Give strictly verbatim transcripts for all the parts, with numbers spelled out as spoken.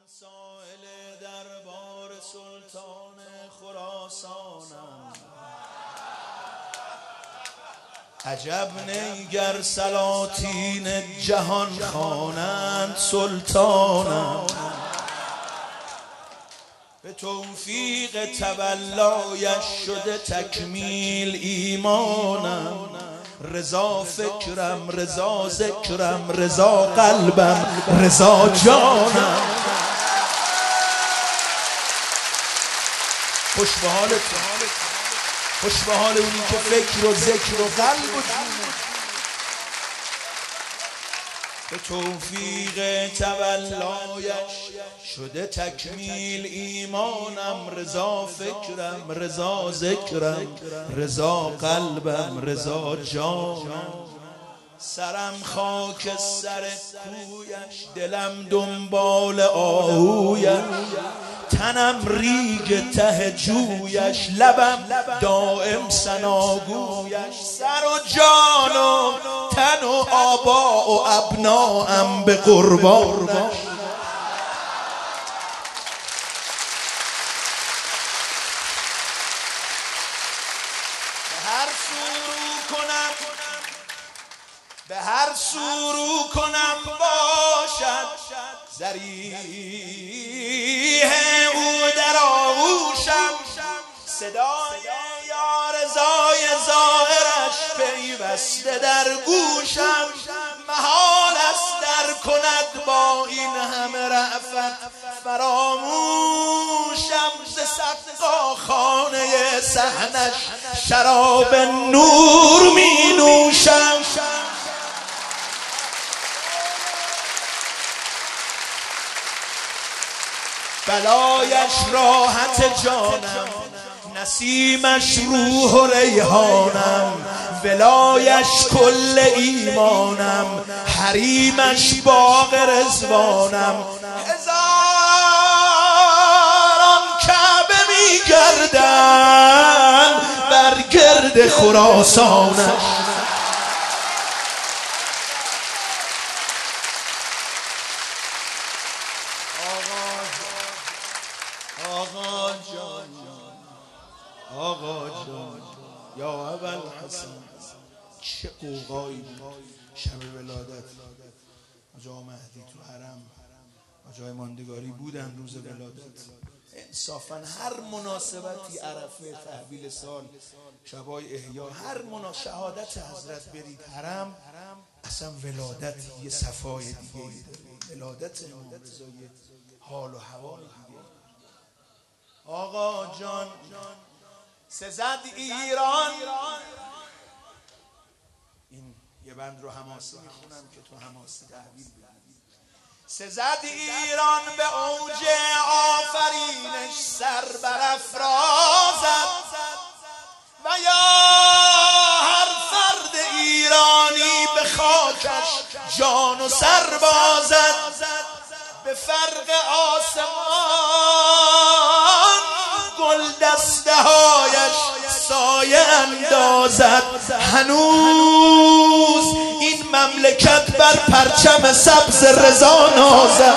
سائل دربار سلطان خراسانم. عجب نیگر سلاطین جهان خوانند سلطانم. به توفیق تولایش شده تکمیل ایمانم. رضا فکرم، رضا ذکرم، رضا قلبم، رضا جانم. خوش به حالت، خوش به حال اونی که فکر و ذکر و قلب و جونه. به توفیق تولایش شده تکمیل ایمانم. رضا فکرم، رضا ذکرم، رضا قلبم، رضا جانم. سرم خاک سر کویش، دلم دنبال آهویش. تنم ریگ ته جویش، لبم دائم ثناگویش. سر و جان و تن و آبا و ابناام به قربانش. به هر سو کنم، به هر سو کنم باشد ذریح او در آغوشم. صدای یا رضای ظاهرش پیوسته در گوشم. محال است در کند با این همه رأفت فراموشم. ز سقا خانه صحنش شراب نور می نوشم. بلایش راحت جانم، نسیمش روح و ریحانم. ولایش کل ایمانم، حریمش باغ رضوانم. هزاران کعبه می گردن بر گرد خراسانش. آقا جان، آقا جان، یا ابوالحسن. چه قوقایی بود شب ولادت. آقا مهدی تو حرم، آقای ماندگاری بودن روز ولادت. انصافا هر مناسبتی، عرفه، تحویل سال، شبای احیا، هر منا شهادت حضرت برید حرم، اصلا ولادت یه صفای دیگه ای داره. ولادت امام رضا یه حال و هوای دیگه. آقا جان سزد ایران. این یه بند رو حماسی میخونم که تو حماسی تحویل بدید. سزد ایران به اوج آفرینش سر برافرازد. و یا هر فرد ایرانی به خاکش جان و سر بازد. به فرق آسمان گل دسته هایش سایه اندازد. هنوز این مملکت بر پرچم سبز رضا نازد.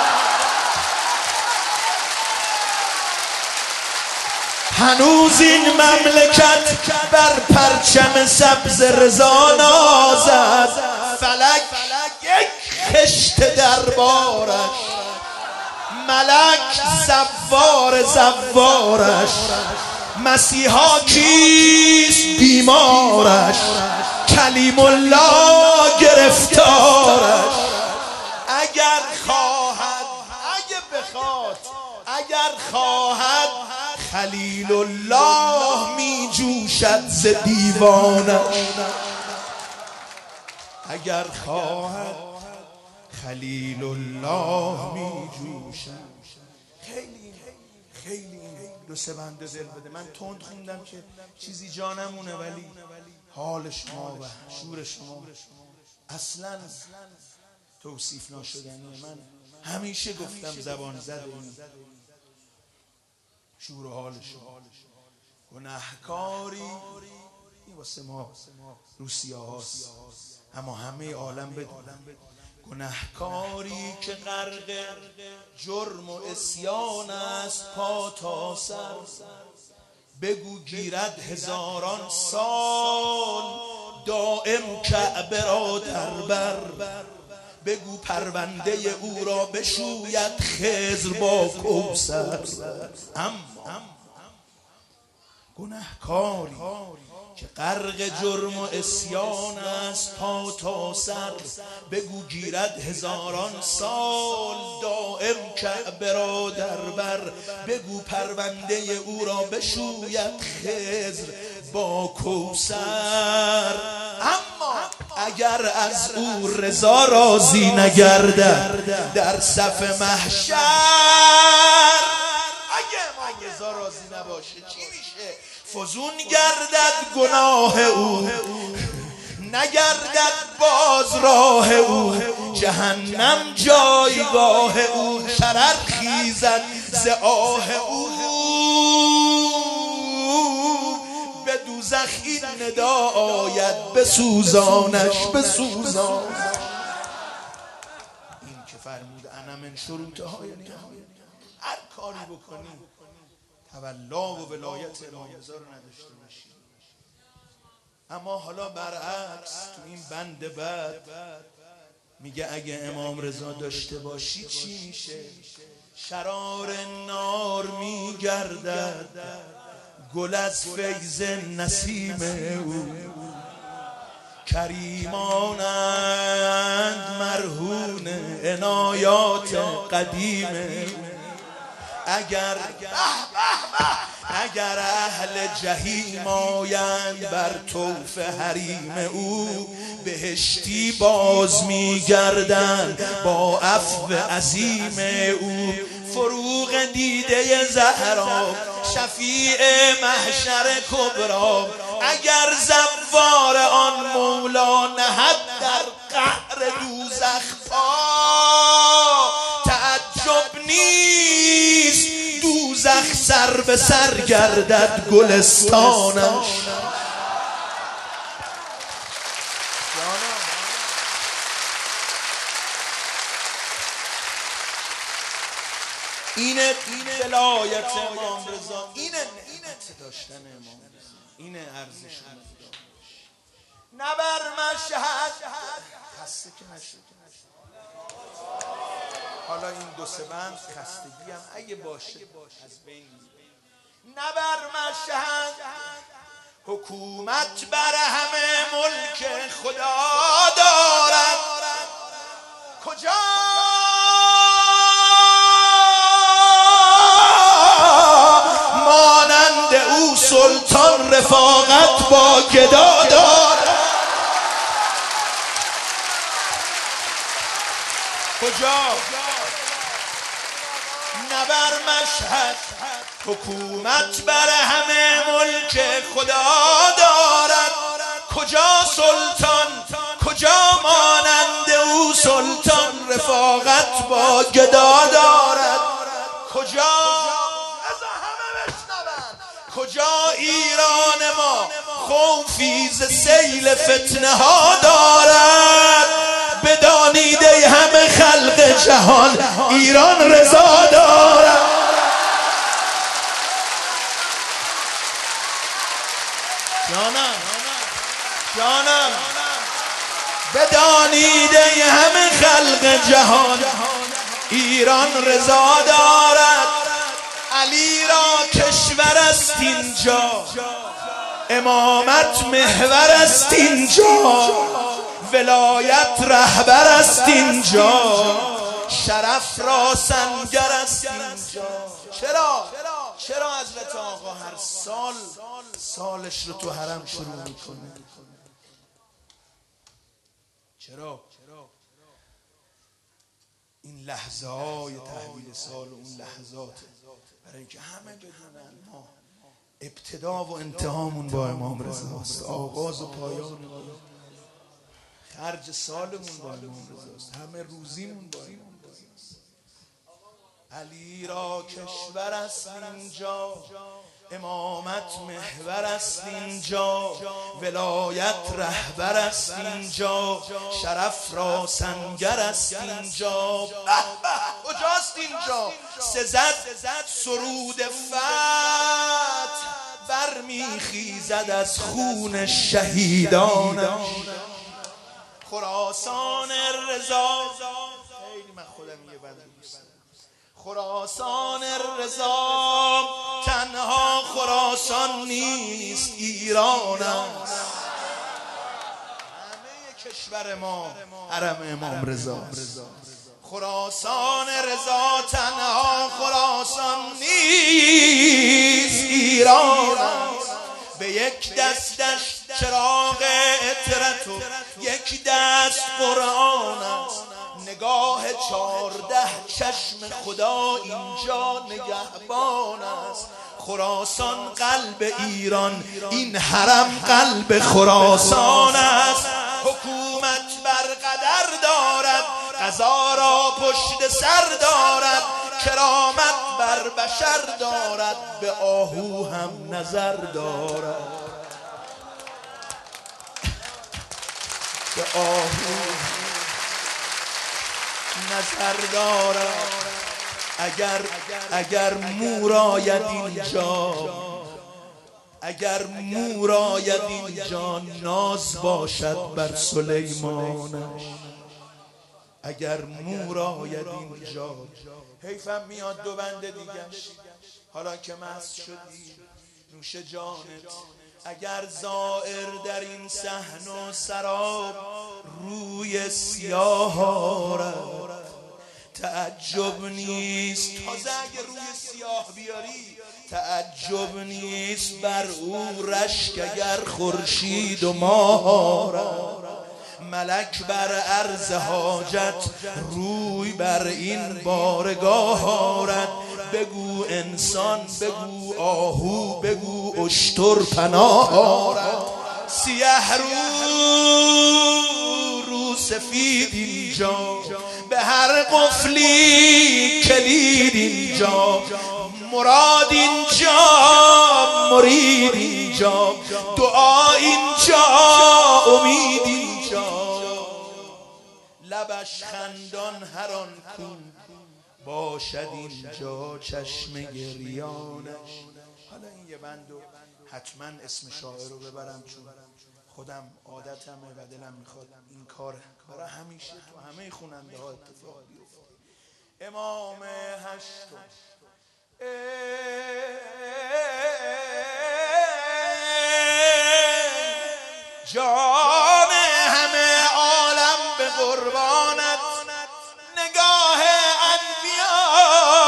هنوز این مملکت بر پرچم سبز رضا نازد. فلک یک خشت دربارش، ملک زوار زوارش. مسیحا کیست بیمارش، کلیم الله گرفتارش. اگر خواهد، اگه بخواد، اگر خواهد خلیل الله می جوشد ز دیوانش. اگر خواهد خلیل الله می جوشد. خیلی خیلی دو سه بنده دل بده. من تند خوندم که چیزی جا نمونه، ولی حال شما و شور شما اصلا توصیف ناشدنیه. من همیشه گفتم زبان زده این شور و حال شما. گناهکاری این واسه ما روسیه هاست، اما همه عالم بدونن گنهکاری که غرق جرم و عصیان است پا تا سر، بگو گیرد هزاران سال دائم کعبه را در بر. بگو پرونده او را بشوید خضر با کوثر. اما گنهکاری که غرق جرم و عصیان است پا تا سر، بگو گیرد هزاران سال دائم کعبه را در بر. بگو پرونده او را بشوید خضر با کوثر. اما اگر از او رضا راضی نگردد در صف محشر، اگر امام رضا راضی نباشه چی میشه؟ فزون گردد گناه او، نگردد باز راه او. جهنم جایگاه او، شرر خیزد ز آه او. به دوزخ این ندا آید بسوزانش بسوزانش. این که فرمود انا من شروطه های نهایت، هر کاری بکنی تولا و ولایت امام رضا رو نداشته باشی. اما حالا برعکس تو این بند بعد میگه اگه امام رضا داشته باشی چی میشه؟ شرار نار میگردد گل از فیض نسیم او. کریمانند مرهون عنایات قدیم او. اگر اگر اهل جحیم آیند بر طوف حریم او، بهشتی باز میگردند با عفو عظیم او. فروغ دیده زهرا شفیع محشر کبرا، اگر زوار آن مولا نهد در قعر دوزخ پا، تعجب نیست دوزخ سر به سر گردد گلستانش. اینه ولایت امام رضا، اینه نعمت داشتن امام رضا، اینه ارزش داشت. نه بر مشهد خسته که نشد. حالا این دو سه بند خستگی هم اگه باشه از بین میره. نه بر مشهد حکومت بر همه ملک خدا دارد، کجا مانند او سلطان رفاقت با گدا دارد. کجا نه بر مشهد حکومت بر همه ملک خدا دارد، کجا سلطان کجا مانند او سلطان رفاقت با گدا دارد. کجا کجا ایران ما خوفی ز سیل فتنه ها دارد. بدانید ای همه خلق جهان ایران رضا دارد. جانم جانم بدانید ای همه خلق جهان ایران رضا دارد. علی را کشور است اینجا، امامت محور است اینجا، ولایت رهبر است اینجا، شرف را سنگر است اینجا. چرا؟ چرا حضرت آقا هر سال سالش رو تو حرم شروع میکنه؟ چرا؟ این لحظه های تحویل سال و اون لحظات برای اینکه همه بدونن ما ابتدا و انتهامون با امام رضاست، آغاز و پایان خرج سالمون با امام رضاست، همه روزیمون با امام رضاست. علی را کشور است اینجا، امامت محور است اینجا، ولایت رهبر است اینجا، شرف را سنگر است اینجا. کجاست اینجا؟ سزد سرود فتح برمیخیزد از خون شهیدانش. خراسان رضا، خیلی من خودم یه بنده دوست دارم. خراسان رضا تنها خراسان نیست، ایران است. همه کشور ما حرم امام رضا. خراسان رضا تنها خراسان نیست، ایران است. به یک دستش چراغ عطرت و یک دست قرآن است. نگاه چارده چشم خدا اینجا نگهبان است. خراسان قلب ایران، این حرم قلب خراسان است. حکومت بر قدر دارد، قضا را پشت سر دارد. کرامت بر بشر دارد، به آهو هم نظر دارد. به آهو نظر دارد. اگر اگر مور آید اینجا، اگر مور آید اینجا، ناز باشد بر سلیمانش. اگر مور آید اینجا، حیفم میاد دو بنده دیگش. حالا که مست شدی نوش جانت. اگر زائر در این صحن و سراب روی سیاه آرد، تعجب نیست. تازه اگر روی سیاه بیاری تعجب نیست بر او رشک اگر خورشید و ماه آرد. ملک بر عرض حاجت روی بر این بارگاه آرد. بگو انسان، بگو آهو، بگو اشتر پناه آرد. سیه رو رو سفید اینجا، به هر قفلی کلید اینجا. مراد اینجا، مرید اینجا، دعا اینجا، امید اینجا. لبش خندان هر آن کو باشد اینجا چشم گریانش. حالا این یه بندو حتما اسم شاعر رو ببرم، چون خودم عادتمه و دلم میخواد این کار برای همیشه تو همه خواننده ها اتفاق بیفته. امام هشتم جان همه عالم به قربانت. نگاه انبیا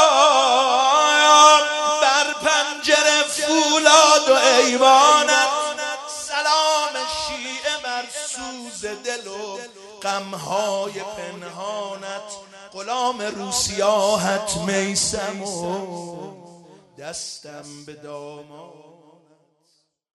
بر پنجره فولاد و ایوانت. سلام شیعه بر سوز دل و غمهای پنهانت. غلام روسیاهت میسم و دستم به داماد.